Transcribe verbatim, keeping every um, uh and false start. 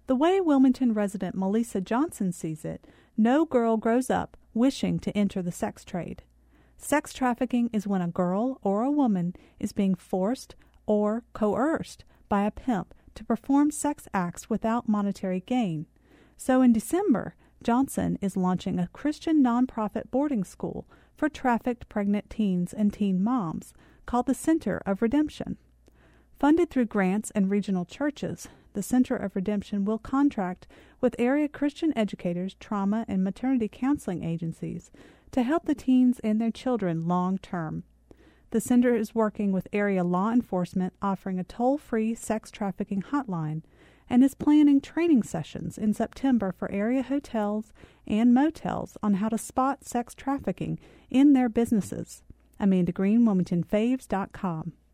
The way Wilmington resident Melissa Johnson sees it, no girl grows up wishing to enter the sex trade. Sex trafficking is when a girl or a woman is being forced or coerced by a pimp to perform sex acts without monetary gain. So in December, Johnson is launching a Christian nonprofit boarding school for trafficked pregnant teens and teen moms called the Center of Redemption. Funded through grants and regional churches, the Center of Redemption will contract with area Christian educators, trauma, and maternity counseling agencies to help the teens and their children long term. The center is working with area law enforcement, offering a toll-free sex trafficking hotline, and is planning training sessions in September for area hotels and motels on how to spot sex trafficking in their businesses. Amanda Green, Wilmington Faves dot com.